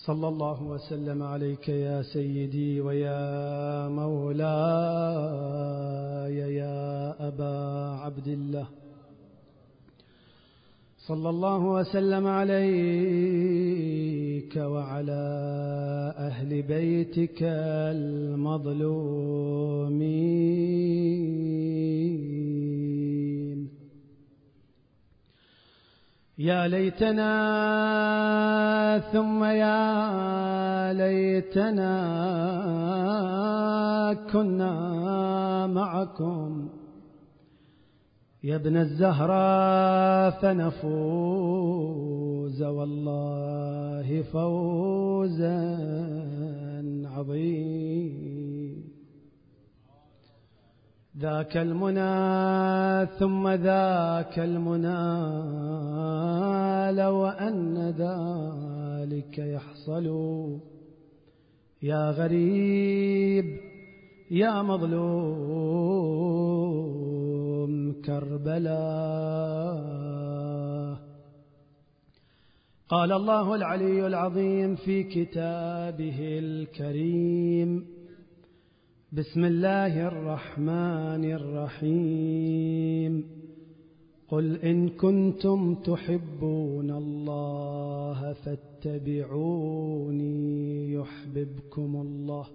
صلى الله وسلم عليك يا سيدي ويا مولاي يا أبا عبد الله، صلى الله وسلم عليك وعلى أهل بيتك المظلومين. يا ليتنا ثم يا ليتنا كنا معكم يا ابن الزهراء فنفوز والله فوزا عظيما. ذاك المنى ثم ذاك المنى لو أن ذلك يحصل يا غريب يا مظلوم كربلاء. قال الله العلي العظيم في كتابه الكريم: بسم الله الرحمن الرحيم. قل إن كنتم تحبون الله فاتبعوني يحببكم الله.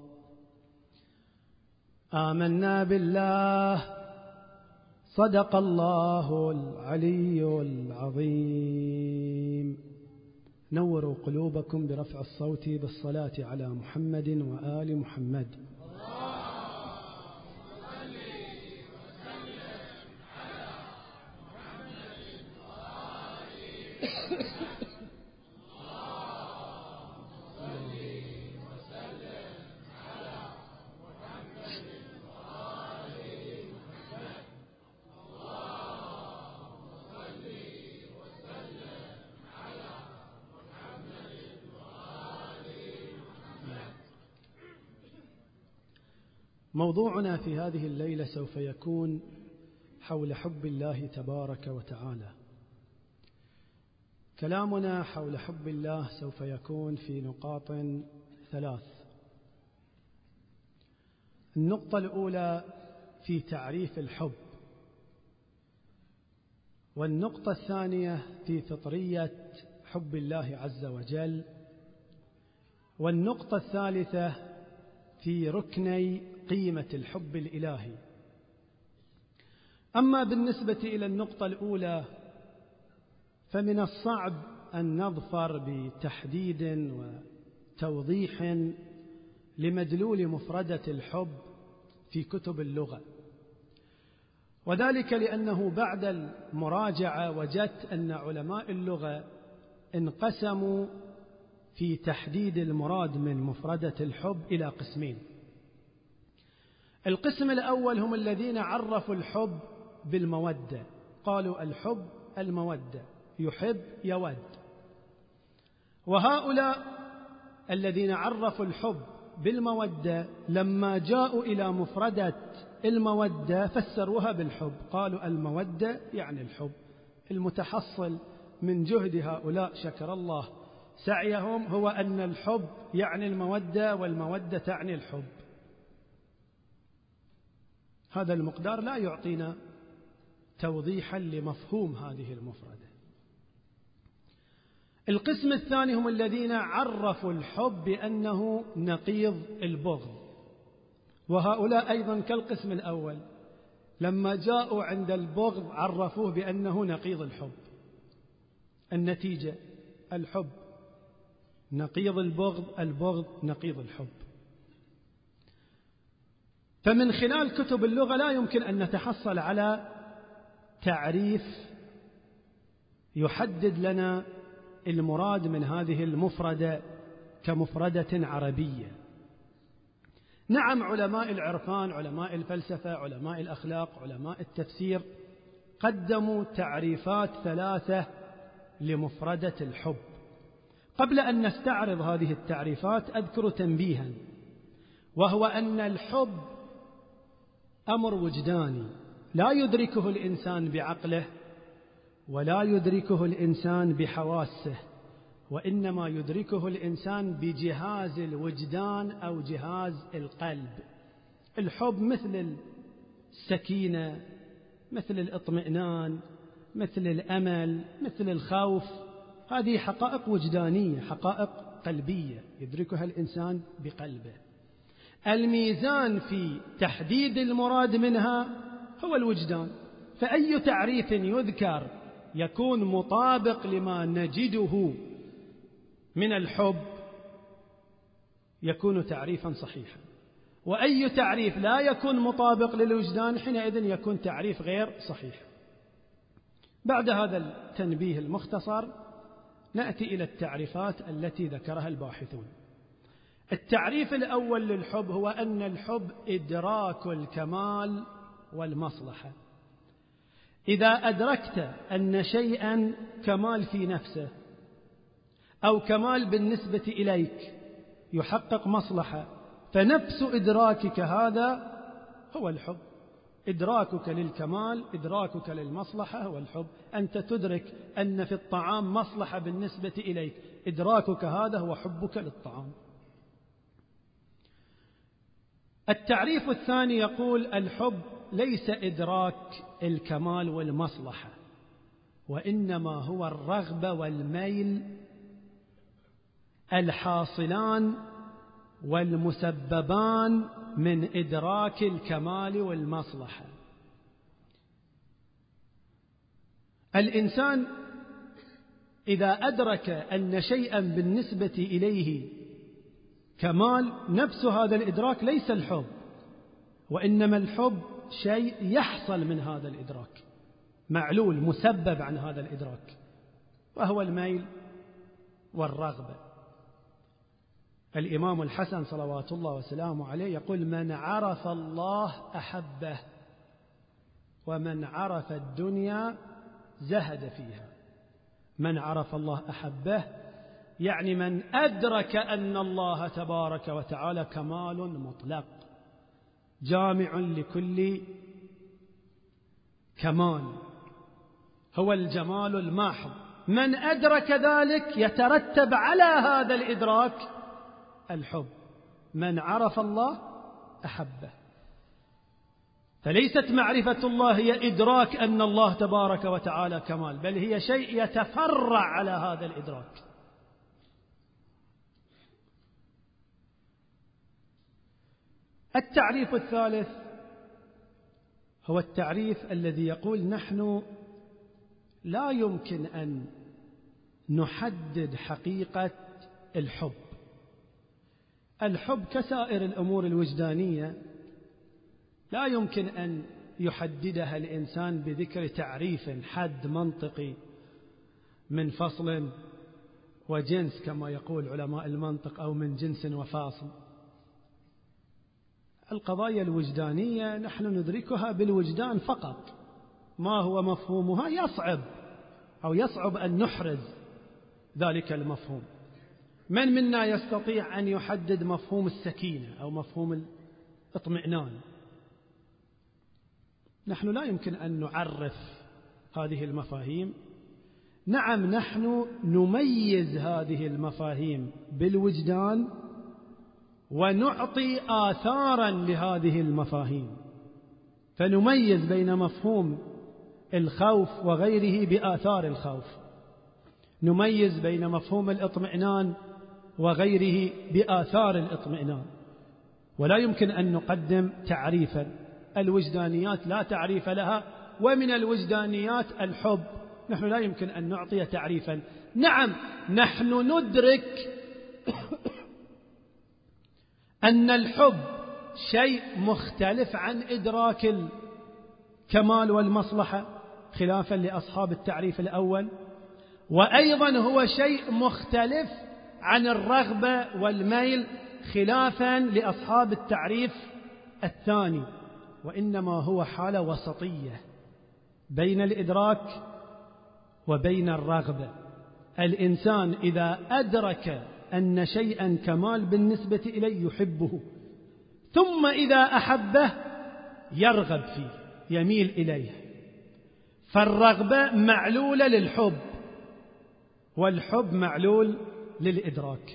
آمنا بالله، صدق الله العلي العظيم. نوروا قلوبكم برفع الصوت بالصلاة على محمد وآل محمد. موضوعنا في هذه الليلة سوف يكون حول حب الله تبارك وتعالى. كلامنا حول حب الله سوف يكون في نقاط ثلاث. النقطة الأولى في تعريف الحب، والنقطة الثانية في فطرية حب الله عز وجل، والنقطة الثالثة في ركني قيمة الحب الإلهي. أما بالنسبة إلى النقطة الأولى فمن الصعب أن نظفر بتحديد وتوضيح لمدلول مفردة الحب في كتب اللغة، وذلك لأنه بعد المراجعة وجدت أن علماء اللغة انقسموا في تحديد المراد من مفردة الحب إلى قسمين. القسم الأول هم الذين عرفوا الحب بالمودة، قالوا الحب المودة، يحب يود. وهؤلاء الذين عرفوا الحب بالمودة لما جاءوا إلى مفردة المودة فسروها بالحب، قالوا المودة يعني الحب. المتحصل من جهد هؤلاء شكر الله سعيهم هو أن الحب يعني المودة والمودة تعني الحب. هذا المقدار لا يعطينا توضيحا لمفهوم هذه المفردة. القسم الثاني هم الذين عرفوا الحب بأنه نقيض البغض، وهؤلاء أيضا كالقسم الأول لما جاءوا عند البغض عرفوه بأنه نقيض الحب. النتيجة الحب نقيض البغض، البغض نقيض الحب. فمن خلال كتب اللغة لا يمكن أن نتحصل على تعريف يحدد لنا المراد من هذه المفردة كمفردة عربية. نعم، علماء العرفان، علماء الفلسفة، علماء الأخلاق، علماء التفسير قدموا تعريفات ثلاثة لمفردة الحب. قبل أن نستعرض هذه التعريفات أذكر تنبيها، وهو أن الحب أمر وجداني لا يدركه الإنسان بعقله ولا يدركه الإنسان بحواسه وإنما يدركه الإنسان بجهاز الوجدان أو جهاز القلب. الحب مثل السكينة، مثل الاطمئنان، مثل الأمل، مثل الخوف، هذه حقائق وجدانية، حقائق قلبية يدركها الإنسان بقلبه. الميزان في تحديد المراد منها هو الوجدان، فأي تعريف يذكر يكون مطابق لما نجده من الحب يكون تعريفا صحيحا، وأي تعريف لا يكون مطابق للوجدان حينئذ يكون تعريف غير صحيح. بعد هذا التنبيه المختصر نأتي إلى التعريفات التي ذكرها الباحثون. التعريف الأول للحب هو أن الحب إدراك الكمال والمصلحة. إذا أدركت أن شيئا كمال في نفسه أو كمال بالنسبة إليك يحقق مصلحة، فنفس إدراكك هذا هو الحب. إدراكك للكمال، إدراكك للمصلحة هو الحب. أنت تدرك أن في الطعام مصلحة بالنسبة إليك، إدراكك هذا هو حبك للطعام. التعريف الثاني يقول الحب ليس إدراك الكمال والمصلحة، وإنما هو الرغبة والميل الحاصلان والمسببان من إدراك الكمال والمصلحة. الإنسان إذا أدرك أن شيئا بالنسبة إليه كمال، نفس هذا الإدراك ليس الحب، وإنما الحب شيء يحصل من هذا الإدراك، معلول مسبب عن هذا الإدراك، وهو الميل والرغبة. الإمام الحسن صلوات الله وسلامه عليه يقول: من عرف الله أحبه، ومن عرف الدنيا زهد فيها. من عرف الله أحبه يعني من أدرك أن الله تبارك وتعالى كمال مطلق جامع لكل كمال، هو الجمال الماحض. من أدرك ذلك يترتب على هذا الإدراك الحب. من عرف الله أحبه. فليست معرفة الله هي إدراك أن الله تبارك وتعالى كمال، بل هي شيء يتفرع على هذا الإدراك. التعريف الثالث هو التعريف الذي يقول نحن لا يمكن أن نحدد حقيقة الحب. الحب كسائر الأمور الوجدانية لا يمكن أن يحددها الإنسان بذكر تعريف حد منطقي من فصل وجنس كما يقول علماء المنطق، أو من جنس وفاصل. القضايا الوجدانية نحن ندركها بالوجدان فقط، ما هو مفهومها يصعب أن نحرز ذلك المفهوم. من منا يستطيع أن يحدد مفهوم السكينة أو مفهوم الاطمئنان؟ نحن لا يمكن أن نعرف هذه المفاهيم. نعم، نحن نميز هذه المفاهيم بالوجدان ونعطي آثارا لهذه المفاهيم، فنميز بين مفهوم الخوف وغيره بآثار الخوف، نميز بين مفهوم الاطمئنان وغيره بآثار الاطمئنان، ولا يمكن أن نقدم تعريفا. الوجدانيات لا تعريف لها، ومن الوجدانيات الحب، نحن لا يمكن أن نعطي تعريفا. نعم، نحن ندرك أن الحب شيء مختلف عن إدراك الكمال والمصلحة خلافا لأصحاب التعريف الأول، وأيضا هو شيء مختلف عن الرغبة والميل خلافا لأصحاب التعريف الثاني، وإنما هو حالة وسطية بين الإدراك وبين الرغبة. الإنسان إذا أدرك أن شيئا كمال بالنسبة إليه يحبه، ثم إذا أحبه يرغب فيه، يميل إليه. فالرغبة معلولة للحب، والحب معلول للإدراك.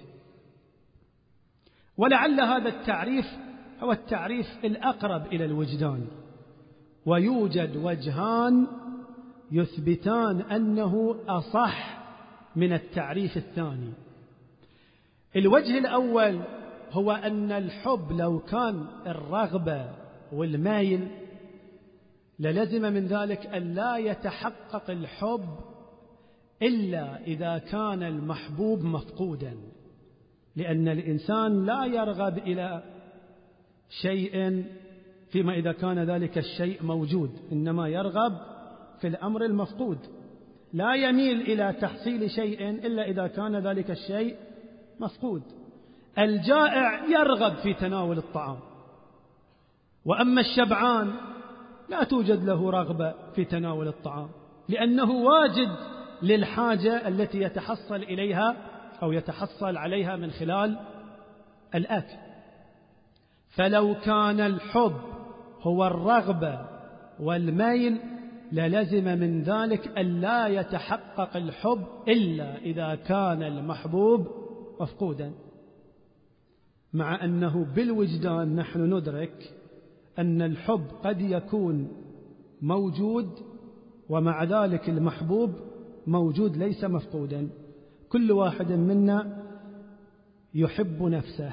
ولعل هذا التعريف هو التعريف الأقرب إلى الوجدان، ويوجد وجهان يثبتان أنه أصح من التعريف الثاني. الوجه الأول هو أن الحب لو كان الرغبة والميل للزم من ذلك أن لا يتحقق الحب إلا إذا كان المحبوب مفقودا، لأن الإنسان لا يرغب إلى شيء فيما إذا كان ذلك الشيء موجود، إنما يرغب في الأمر المفقود، لا يميل إلى تحصيل شيء إلا إذا كان ذلك الشيء مفقود. الجائع يرغب في تناول الطعام، وأما الشبعان لا توجد له رغبة في تناول الطعام، لأنه واجد للحاجة التي يتحصل إليها أو يتحصل عليها من خلال الأكل. فلو كان الحب هو الرغبة والميل للزم من ندرك أن لا يتحقق الحب إلا إذا كان المحبوب مفقودا، مع أنه بالوجدان نحن ندرك أن الحب قد يكون موجود ومع ذلك المحبوب موجود ليس مفقودا. كل واحد منا يحب نفسه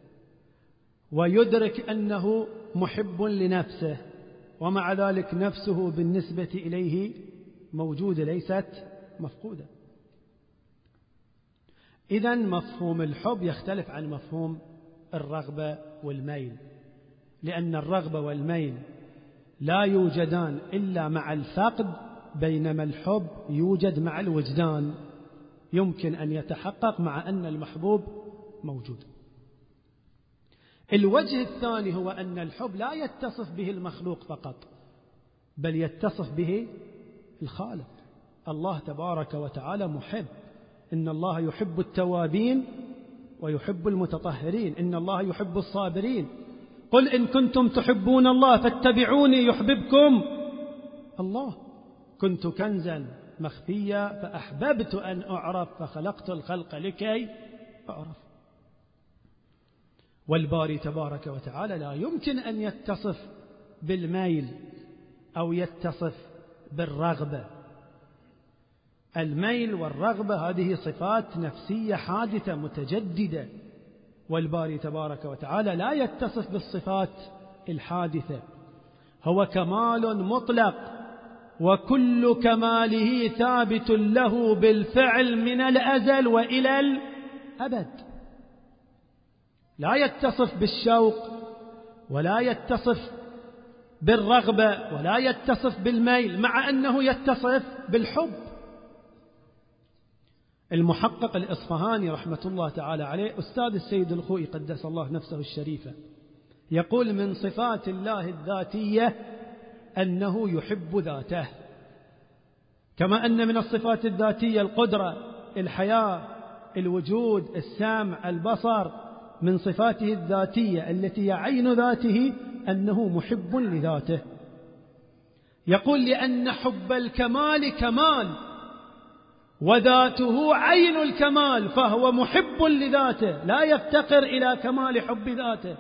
ويدرك أنه محب لنفسه، ومع ذلك نفسه بالنسبة إليه موجودة ليست مفقودة. إذن مفهوم الحب يختلف عن مفهوم الرغبة والميل، لأن الرغبة والميل لا يوجدان إلا مع الفقد، بينما الحب يوجد مع الوجدان، يمكن أن يتحقق مع أن المحبوب موجود. الوجه الثاني هو أن الحب لا يتصف به المخلوق فقط، بل يتصف به الخالق. الله تبارك وتعالى محب، إن الله يحب التوابين ويحب المتطهرين، إن الله يحب الصابرين، قل إن كنتم تحبون الله فاتبعوني يحببكم الله، كنت كنزا مخفيا فأحببت أن أعرف فخلقت الخلق لكي أعرف. والباري تبارك وتعالى لا يمكن أن يتصف بالميل أو يتصف بالرغبة. الميل والرغبة هذه صفات نفسية حادثة متجددة، والباري تبارك وتعالى لا يتصف بالصفات الحادثة، هو كمال مطلق، وكل كماله ثابت له بالفعل من الأزل وإلى الأبد. لا يتصف بالشوق ولا يتصف بالرغبة ولا يتصف بالميل، مع أنه يتصف بالحب. المحقق الإصفهاني رحمة الله تعالى عليه أستاذ السيد الخوئي قدس الله نفسه الشريفة يقول من صفات الله الذاتية أنه يحب ذاته، كما أن من الصفات الذاتية القدرة، الحياة، الوجود، السمع، البصر. من صفاته الذاتية التي عين ذاته أنه محب لذاته. يقول لأن حب الكمال كمال وذاته عين الكمال، فهو محب لذاته لا يفتقر إلى كمال حب ذاته.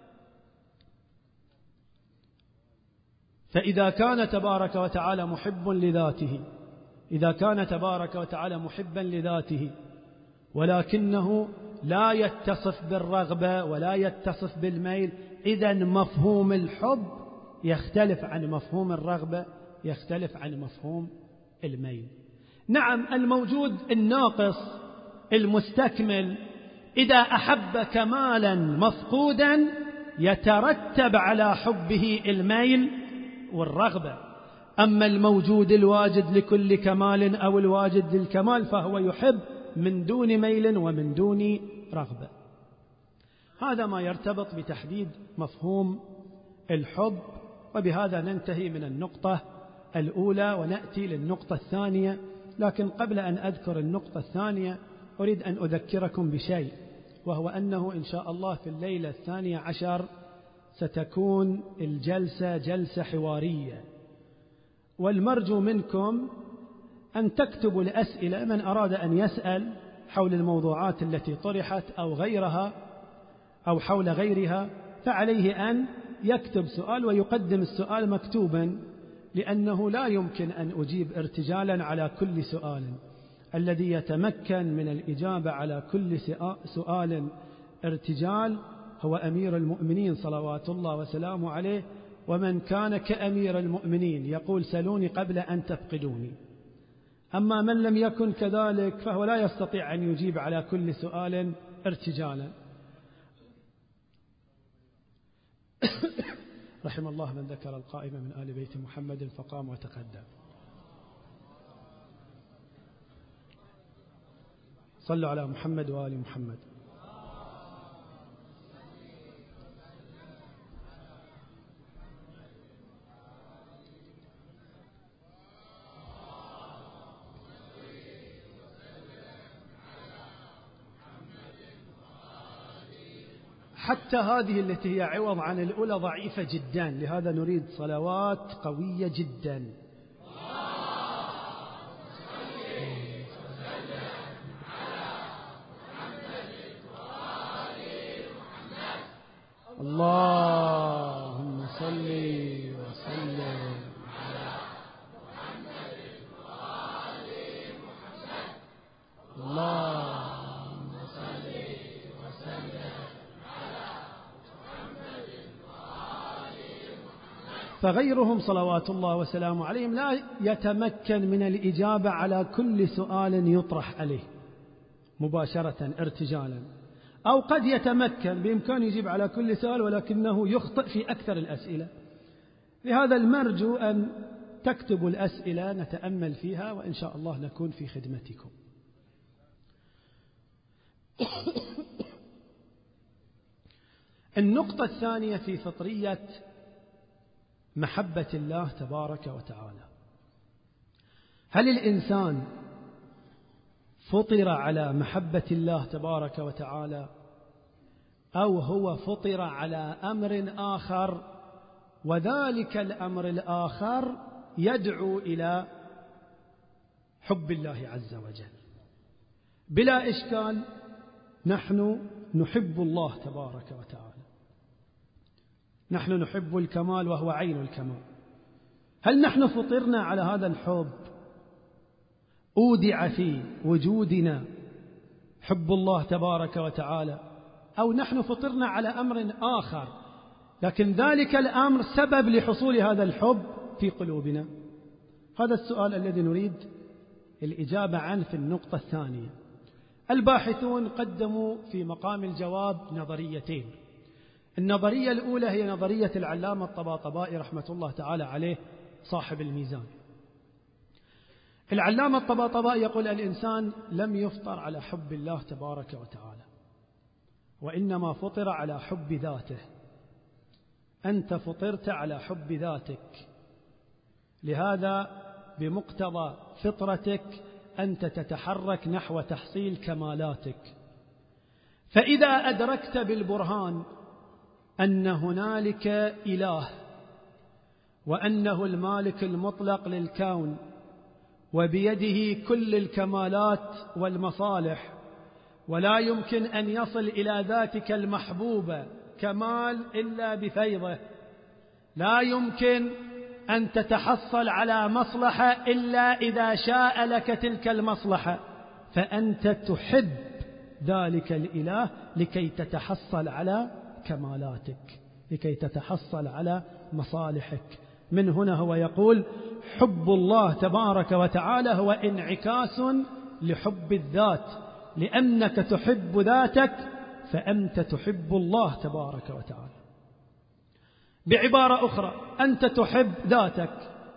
فإذا كان تبارك وتعالى محب لذاته، إذا كان تبارك وتعالى محبا لذاته ولكنه لا يتصف بالرغبة ولا يتصف بالميل، إذن مفهوم الحب يختلف عن مفهوم الرغبة، يختلف عن مفهوم الميل. نعم، الموجود الناقص المستكمل إذا أحب كمالا مفقودا يترتب على حبه الميل والرغبة، أما الموجود الواجد لكل كمال أو الواجد للكمال فهو يحب من دون ميل ومن دون رغبة. هذا ما يرتبط بتحديد مفهوم الحب. وبهذا ننتهي من النقطة الأولى ونأتي للنقطة الثانية. لكن قبل أن أذكر النقطة الثانية أريد أن أذكركم بشيء، وهو أنه إن شاء الله في الليلة 12 ستكون الجلسة جلسة حوارية، والمرجو منكم أن تكتبوا الأسئلة من أراد أن يسأل حول الموضوعات التي طرحت أو غيرها أو حول غيرها، فعليه أن يكتب سؤال ويقدم السؤال مكتوبا، لأنه لا يمكن أن أجيب ارتجالا على كل سؤال. الذي يتمكن من الإجابة على كل سؤال ارتجال هو أمير المؤمنين صلوات الله وسلامه عليه، ومن كان كأمير المؤمنين يقول سلوني قبل أن تفقدوني. أما من لم يكن كذلك فهو لا يستطيع أن يجيب على كل سؤال ارتجالا. رحم الله من ذكر القائمة من آل بيت محمد فقام وتقدم. صلوا على محمد وآل محمد. حتى هذه التي هي عوض عن الأولى ضعيفة جدا، لهذا نريد صلوات قوية جدا. اللهم صل وسلم على محمد وآل محمد. اللهم صل وسلم على محمد وآل محمد. فغيرهم صلوات الله وسلامه عليهم لا يتمكن من الإجابة على كل سؤال يطرح عليه مباشرة ارتجالا، أو قد يتمكن بإمكانه يجيب على كل سؤال ولكنه يخطئ في أكثر الأسئلة. لهذا المرجو أن تكتبوا الأسئلة نتأمل فيها، وإن شاء الله نكون في خدمتكم. النقطة الثانية في فطرية محبة الله تبارك وتعالى: هل الإنسان فطر على محبة الله تبارك وتعالى، أو هو فطر على أمر آخر، وذلك الأمر الآخر يدعو إلى حب الله عز وجل؟ بلا إشكال نحن نحب الله تبارك وتعالى، نحن نحب الكمال وهو عين الكمال. هل نحن فطرنا على هذا الحب؟ أودع في وجودنا حب الله تبارك وتعالى، أو نحن فطرنا على أمر آخر لكن ذلك الأمر سبب لحصول هذا الحب في قلوبنا؟ هذا السؤال الذي نريد الإجابة عنه في النقطة الثانية. الباحثون قدموا في مقام الجواب نظريتين. النظرية الأولى هي نظرية العلامة الطباطبائي رحمة الله تعالى عليه صاحب الميزان. العلامة الطباطبائي يقول الإنسان لم يفطر على حب الله تبارك وتعالى، وإنما فطر على حب ذاته. أنت فطرت على حب ذاتك، لهذا بمقتضى فطرتك أنت تتحرك نحو تحصيل كمالاتك. فإذا أدركت بالبرهان أن هنالك إله، وأنه المالك المطلق للكون، وبيده كل الكمالات والمصالح، ولا يمكن أن يصل إلى ذاتك المحبوبة كمال إلا بفيضه، لا يمكن أن تتحصل على مصلحة إلا إذا شاء لك تلك المصلحة، فأنت تحب ذلك الإله لكي تتحصل على كمالاتك، لكي تتحصل على مصالحك. من هنا هو يقول حب الله تبارك وتعالى هو انعكاس لحب الذات، لأنك تحب ذاتك فأنت تحب الله تبارك وتعالى. بعبارة أخرى، أنت تحب ذاتك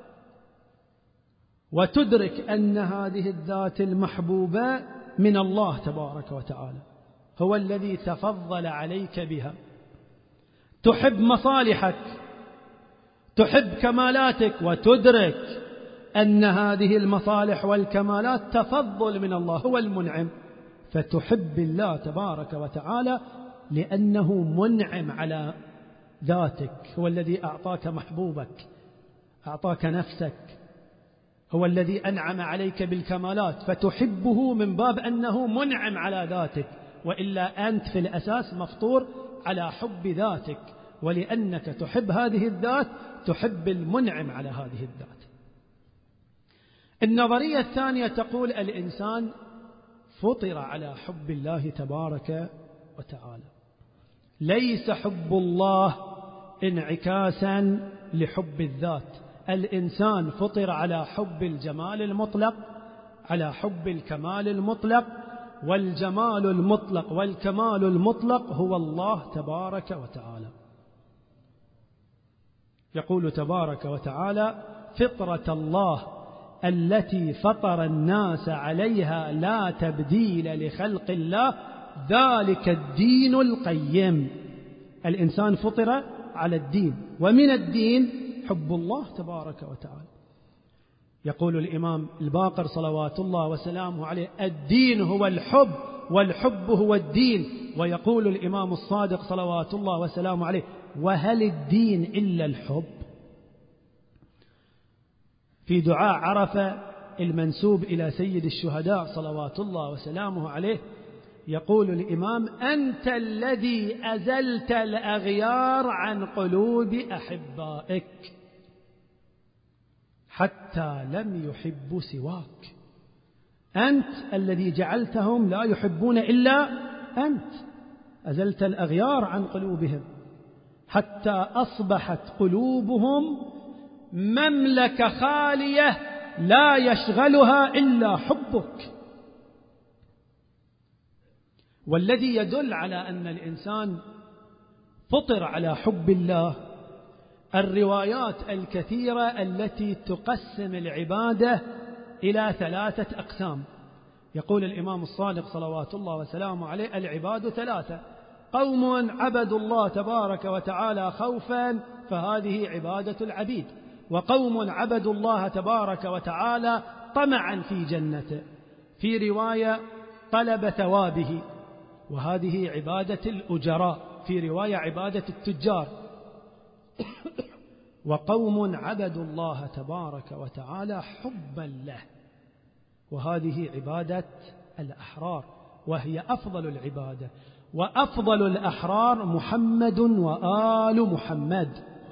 وتدرك أن هذه الذات المحبوبة من الله تبارك وتعالى، هو الذي تفضل عليك بها. تحب مصالحك، تحب كمالاتك، وتدرك أن هذه المصالح والكمالات تفضل من الله، هو المنعم، فتحب الله تبارك وتعالى لأنه منعم على ذاتك، هو الذي أعطاك محبوبك، أعطاك نفسك، هو الذي أنعم عليك بالكمالات فتحبه من باب أنه منعم على ذاتك، وإلا أنت في الأساس مفطور على حب ذاتك، ولأنك تحب هذه الذات تحب المنعم على هذه الذات. النظرية الثانية تقول الإنسان فطر على حب الله تبارك وتعالى، ليس حب الله انعكاسا لحب الذات. الإنسان فطر على حب الجمال المطلق، على حب الكمال المطلق، والجمال المطلق والكمال المطلق هو الله تبارك وتعالى. يقول تبارك وتعالى: فطرة الله التي فطر الناس عليها لا تبديل لخلق الله ذلك الدين القيم. الإنسان فطر على الدين، ومن الدين حب الله تبارك وتعالى. يقول الإمام الباقر صلوات الله وسلامه عليه: الدين هو الحب والحب هو الدين. ويقول الإمام الصادق صلوات الله وسلامه عليه: وهل الدين إلا الحب؟ في دعاء عرفة المنسوب إلى سيد الشهداء صلوات الله وسلامه عليه يقول الإمام: أنت الذي أزلت الأغيار عن قلوب أحبائك حتى لم يحبوا سواك. أنت الذي جعلتهم لا يحبون إلا أنت، أزلت الأغيار عن قلوبهم حتى أصبحت قلوبهم مملكة خالية لا يشغلها إلا حبك. والذي يدل على أن الإنسان فطر على حب الله الروايات الكثيرة التي تقسم العبادة إلى 3 أقسام. يقول الإمام الصادق صلوات الله وسلامه عليه: العباد 3: قوم عبدوا الله تبارك وتعالى خوفا فهذه عبادة العبيد، وقوم عبدوا الله تبارك وتعالى طمعا في جنته، في رواية طلب ثوابه، وهذه عبادة الأجراء، في رواية عبادة التجار، وقوم عبدوا الله تبارك وتعالى حبا له، وهذه عبادة الأحرار، وهي أفضل العبادة. وأفضل الأحرار محمد وآل محمد.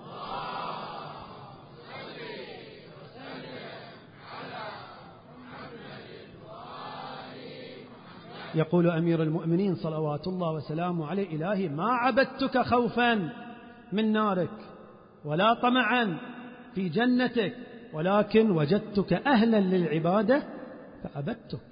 يقول أمير المؤمنين صلوات الله وسلامه عليه: إلهي ما عبدتك خوفا من نارك ولا طمعا في جنتك، ولكن وجدتك أهلا للعبادة فعبدتك.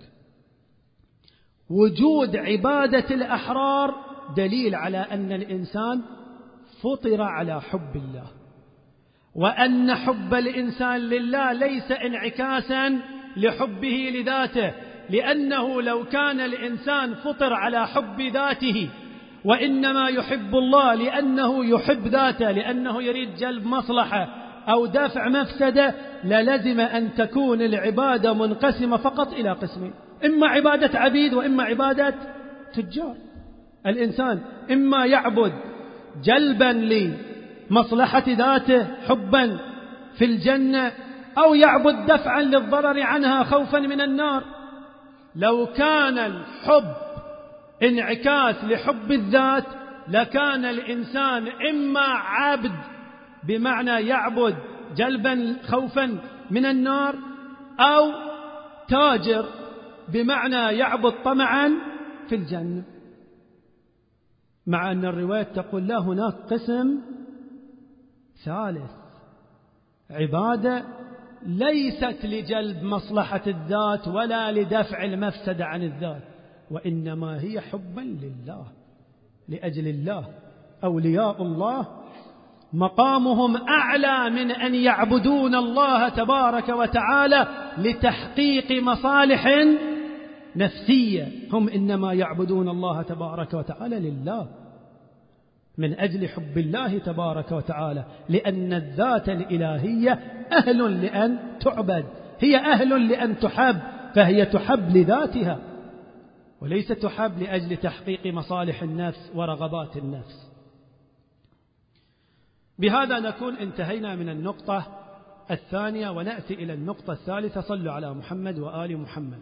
وجود عبادة الأحرار دليل على أن الإنسان فطر على حب الله، وأن حب الإنسان لله ليس انعكاسا لحبه لذاته، لأنه لو كان الإنسان فطر على حب ذاته وإنما يحب الله لأنه يحب ذاته، لأنه يريد جلب مصلحة أو دفع مفسدة، للزم أن تكون العبادة منقسمة فقط إلى قسمين: إما عبادة عبيد وإما عبادة تجار. الإنسان إما يعبد جلبا لمصلحة ذاته حبا في الجنة، أو يعبد دفعا للضرر عنها خوفا من النار. لو كان الحب انعكاس لحب الذات لكان الإنسان إما عبد بمعنى يعبد جلبا خوفا من النار، أو تاجر بمعنى يعبد طمعا في الجنة. مع أن الرواية تقول لا، هناك قسم ثالث: عبادة ليست لجلب مصلحة الذات ولا لدفع المفسدة عن الذات، وإنما هي حبا لله لأجل الله. أولياء الله مقامهم أعلى من أن يعبدون الله تبارك وتعالى لتحقيق مصالح نفسية، هم إنما يعبدون الله تبارك وتعالى لله من أجل حب الله تبارك وتعالى، لأن الذات الإلهية أهل لأن تعبد، هي أهل لأن تحب، فهي تحب لذاتها وليس تحب لأجل تحقيق مصالح النفس ورغبات النفس. بهذا نكون انتهينا من النقطة الثانية ونأتي إلى النقطة الثالثة. صلوا على محمد وآل محمد.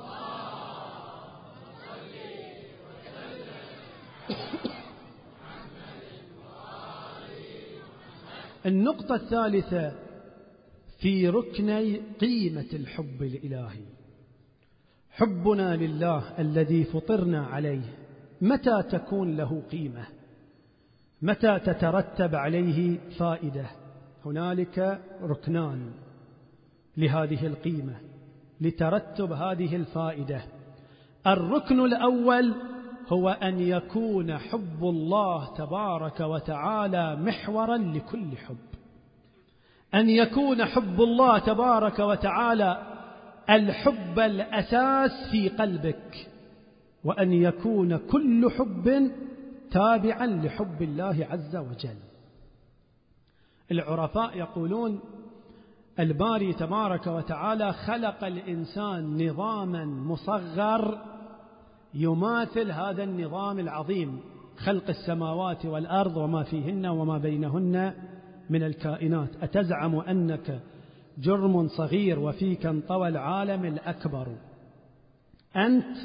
النقطة الثالثة في ركني قيمة الحب الإلهي. حبنا لله الذي فطرنا عليه متى تكون له قيمة؟ متى تترتب عليه فائدة؟ هنالك ركنان لهذه القيمة لترتب هذه الفائدة. الركن الأول هو أن يكون حب الله تبارك وتعالى محورا لكل حب. أن يكون حب الله تبارك وتعالى الحب الأساس في قلبك، وأن يكون كل حب تابعا لحب الله عز وجل. العرفاء يقولون الباري تبارك وتعالى خلق الإنسان نظاما مصغر يماثل هذا النظام العظيم، خلق السماوات والأرض وما فيهن وما بينهن من الكائنات. أتزعم أنك جرم صغير وفيك انطوى العالم الأكبر؟ أنت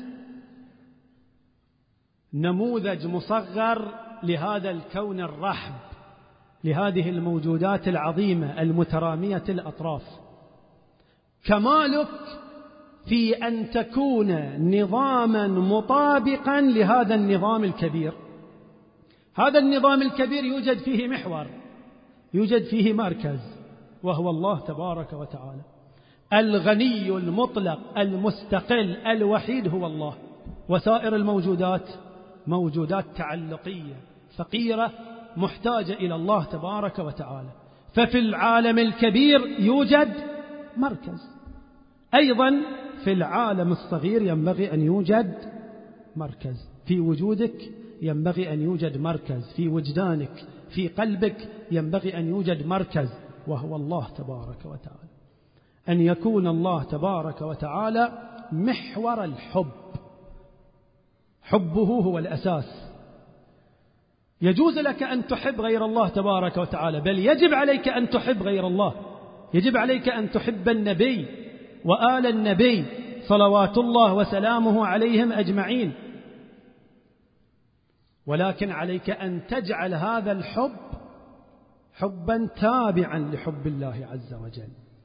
نموذج مصغر لهذا الكون الرحب، لهذه الموجودات العظيمة المترامية الأطراف. كمالك في أن تكون نظاما مطابقا لهذا النظام الكبير. هذا النظام الكبير يوجد فيه محور، يوجد فيه مركز، وهو الله تبارك وتعالى الغني المطلق المستقل الوحيد هو الله. وسائر الموجودات موجودات تعلقية فقيرة محتاجة إلى الله تبارك وتعالى. ففي العالم الكبير يوجد مركز، أيضا في العالم الصغير ينبغي أن يوجد مركز. في وجودك ينبغي أن يوجد مركز، في وجدانك في قلبك ينبغي أن يوجد مركز، وهو الله تبارك وتعالى. أن يكون الله تبارك وتعالى محور الحب، حبه هو الأساس. يجوز لك أن تحب غير الله تبارك وتعالى، بل يجب عليك أن تحب غير الله. يجب عليك أن تحب النبي وآل النبي صلوات الله وسلامه عليهم أجمعين، ولكن عليك أن تجعل هذا الحب حبا تابعا لحب الله عز وجل.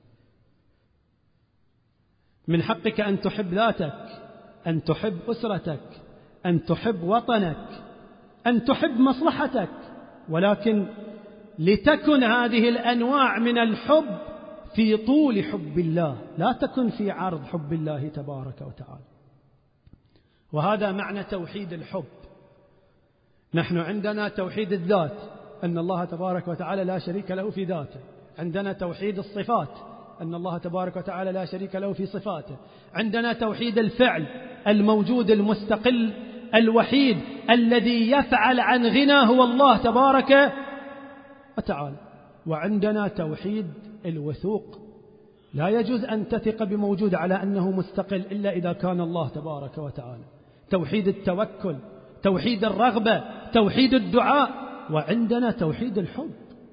من حقك أن تحب ذاتك، أن تحب أسرتك، أن تحب وطنك، أن تحب مصلحتك، ولكن لتكن هذه الأنواع من الحب في طول حب الله، لا تكن في عرض حب الله تبارك وتعالى. وهذا معنى توحيد الحب. نحن عندنا توحيد الذات، أن الله تبارك وتعالى لا شريك له في ذاته. عندنا توحيد الصفات، أن الله تبارك وتعالى لا شريك له في صفاته. عندنا توحيد الفعل، الموجود المستقل الوحيد الذي يفعل عن غنى هو الله تبارك وتعالى. وعندنا توحيد الوثوق، لا يجوز أن تثق بموجود على أنه مستقل إلا إذا كان الله تبارك وتعالى. توحيد التوكل، توحيد الرغبة، توحيد الدعاء. وعندنا توحيد الحب،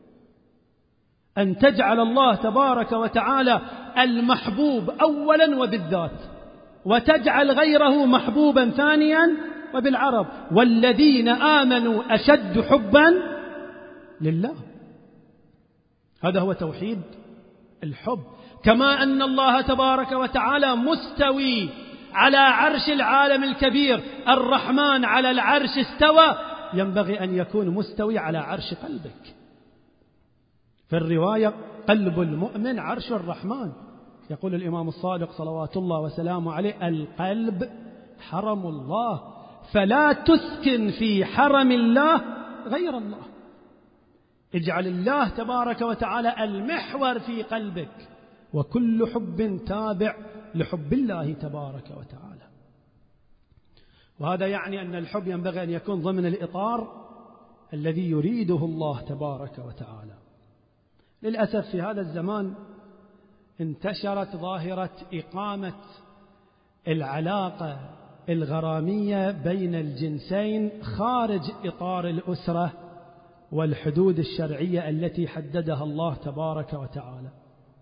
أن تجعل الله تبارك وتعالى المحبوب أولا وبالذات، وتجعل غيره محبوبا ثانيا وبالعرض. والذين آمنوا أشد حبا لله. هذا هو توحيد الحب. كما أن الله تبارك وتعالى مستوي على عرش العالم الكبير، الرحمن على العرش استوى، ينبغي أن يكون مستوي على عرش قلبك. في الرواية قلب المؤمن عرش الرحمن. يقول الإمام الصادق صلوات الله وسلامه عليه: القلب حرم الله، فلا تسكن في حرم الله غير الله. اجعل الله تبارك وتعالى المحور في قلبك، وكل حب تابع لحب الله تبارك وتعالى. وهذا يعني أن الحب ينبغي أن يكون ضمن الإطار الذي يريده الله تبارك وتعالى. للأسف في هذا الزمان انتشرت ظاهرة إقامة العلاقة الغرامية بين الجنسين خارج إطار الأسرة والحدود الشرعية التي حددها الله تبارك وتعالى.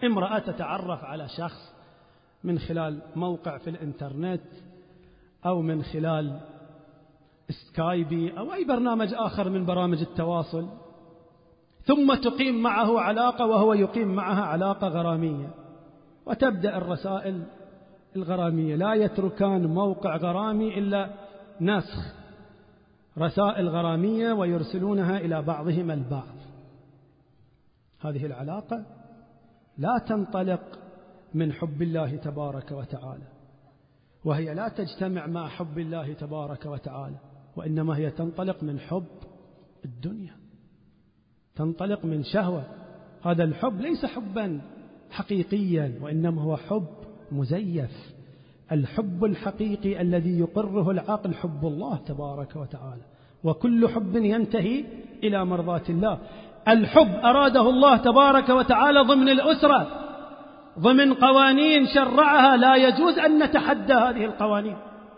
امرأة تتعرف على شخص من خلال موقع في الإنترنت أو من خلال سكايبي أو أي برنامج آخر من برامج التواصل، ثم تقيم معه علاقة وهو يقيم معها علاقة غرامية، وتبدأ الرسائل الغرامية. لا يتركان موقع غرامي إلا نسخ رسائل غرامية ويرسلونها إلى بعضهم البعض. هذه العلاقة لا تنطلق من حب الله تبارك وتعالى، وهي لا تجتمع مع حب الله تبارك وتعالى، وإنما هي تنطلق من حب الدنيا، تنطلق من شهوة. هذا الحب ليس حبا حقيقيا، وإنما هو حب مزيف. الحب الحقيقي الذي يقره العقل حب الله تبارك وتعالى، وكل حب ينتهي إلى مرضاة الله. الحب أراده الله تبارك وتعالى ضمن الأسرة، ضمن قوانين شرعها، لا يجوز أن نتحدى هذه القوانين.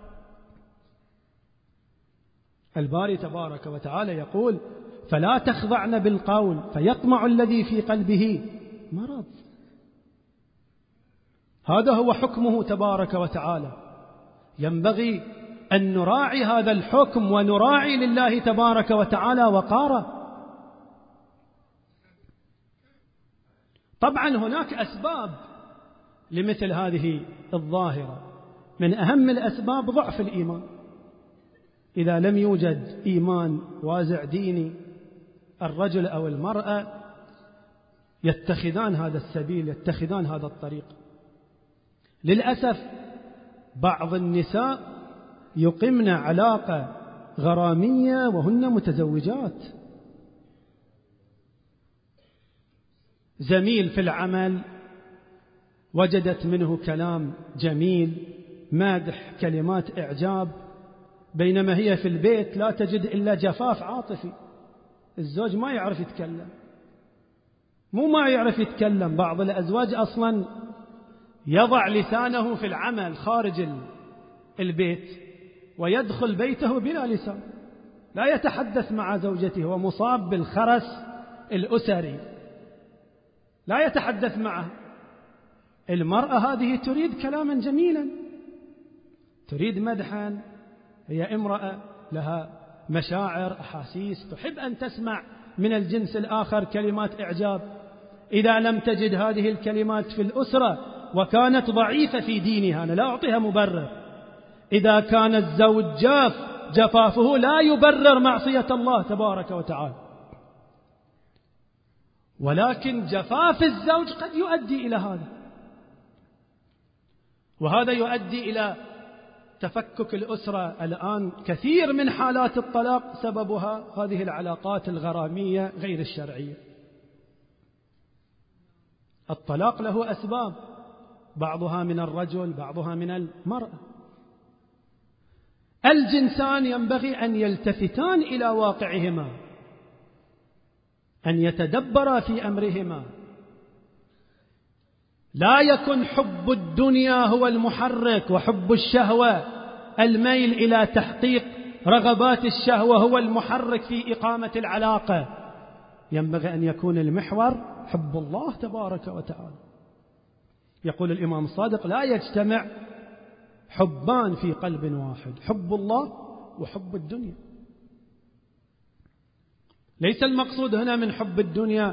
الباري تبارك وتعالى يقول: فلا تخضعن بالقول فيطمع الذي في قلبه مرض. هذا هو حكمه تبارك وتعالى. ينبغي أن نراعي هذا الحكم ونراعي لله تبارك وتعالى وقاره. طبعا هناك أسباب لمثل هذه الظاهرة، من أهم الأسباب ضعف الإيمان. إذا لم يوجد إيمان وازع ديني، الرجل أو المرأة يتخذان هذا السبيل، يتخذان هذا الطريق. للأسف بعض النساء يقمن علاقة غرامية وهن متزوجات. زميل في العمل وجدت منه كلام جميل، مادح، كلمات إعجاب، بينما هي في البيت لا تجد إلا جفاف عاطفي. الزوج ما يعرف يتكلم، ما يعرف يتكلم. بعض الأزواج أصلا يضع لسانه في العمل خارج البيت ويدخل بيته بلا لسان، لا يتحدث مع زوجته، ومصاب بالخرس الأسري، لا يتحدث معه. المرأة هذه تريد كلاما جميلا، تريد مدحا، هي امرأة لها مشاعر، أحاسيس، تحب أن تسمع من الجنس الآخر كلمات إعجاب. إذا لم تجد هذه الكلمات في الأسرة وكانت ضعيفة في دينها، أنا لا أعطيها مبرر، إذا كان الزوج جاف، جفافه لا يبرر معصية الله تبارك وتعالى، ولكن جفاف الزوج قد يؤدي إلى هذا، وهذا يؤدي إلى تفكك الأسرة. الآن كثير من حالات الطلاق سببها هذه العلاقات الغرامية غير الشرعية. الطلاق له أسباب، بعضها من الرجل، بعضها من المرأة. الجنسان ينبغي أن يلتفتان إلى واقعهما، أن يتدبرا في أمرهما. لا يكن حب الدنيا هو المحرك، وحب الشهوة، الميل إلى تحقيق رغبات الشهوة، هو المحرك في إقامة العلاقة. ينبغي أن يكون المحور حب الله تبارك وتعالى. يقول الإمام الصادق: لا يجتمع حبان في قلب واحد، حب الله وحب الدنيا. ليس المقصود هنا من حب الدنيا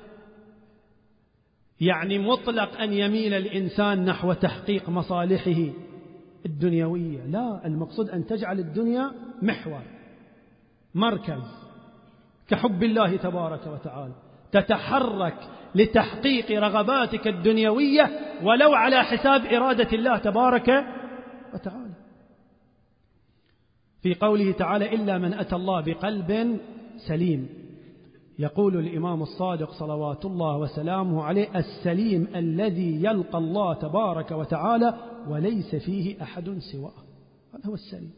يعني مطلق أن يميل الإنسان نحو تحقيق مصالحه الدنيوية، لا، المقصود أن تجعل الدنيا محور، مركز، كحب الله تبارك وتعالى، تتحرك لتحقيق رغباتك الدنيوية ولو على حساب إرادة الله تبارك وتعالى. في قوله تعالى: إلا من أتى الله بقلب سليم، يقول الإمام الصادق صلوات الله وسلامه عليه: السليم الذي يلقى الله تبارك وتعالى وليس فيه أحد سواه، هذا هو السليم.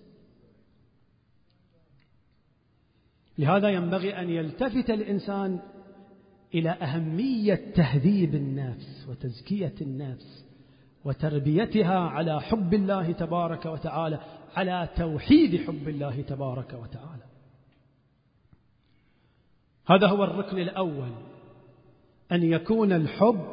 لهذا ينبغي أن يلتفت الإنسان إلى أهمية تهذيب النفس وتزكية النفس وتربيتها على حب الله تبارك وتعالى، على توحيد حب الله تبارك وتعالى. هذا هو الركن الأول، أن يكون الحب